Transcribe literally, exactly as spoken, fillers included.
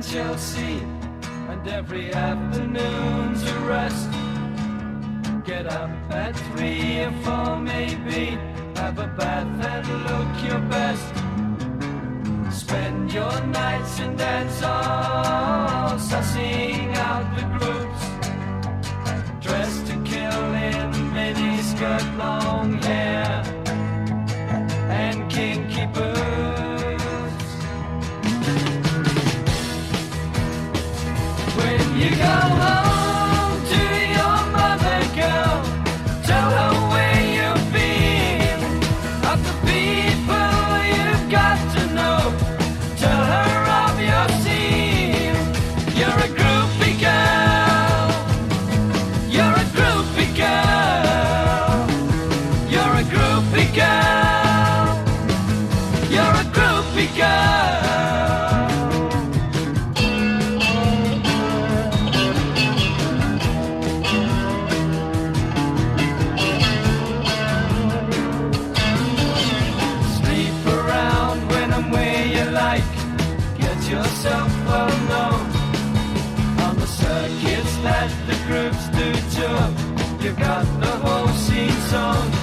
and Chelsea, and every afternoon's a rest. Get up at three or four maybe, have a bath and look your best. Spend your nights in dance halls, sussing out the groups. Dressed to kill in miniskirt, long hair, and kinky boots. When you go home to your mother, girl, tell her where you've been, of the people you've got to know. Tell her of your scene. You're a groupie girl. You're a groupie girl. You're a groupie girl. You're a groupie girl. Sleep around when I'm where you like. Get yourself well known on the circuits that the groups do tour. You've got the whole scene sewn.